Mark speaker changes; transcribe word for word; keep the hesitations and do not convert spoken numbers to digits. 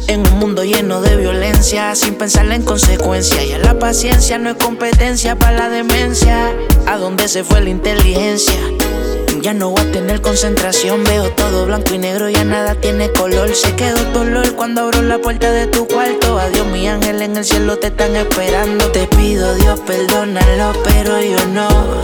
Speaker 1: En un mundo lleno de violencia, sin pensar en consecuencias. Ya la paciencia no es competencia para la demencia. ¿A dónde se fue la inteligencia? Ya no voy a tener concentración. Veo todo blanco y negro, ya nada tiene color. Se quedó dolor cuando abro la puerta de tu cuarto. Adiós, mi ángel, en el cielo te están esperando. Te pido, Dios, perdónalo, pero yo no.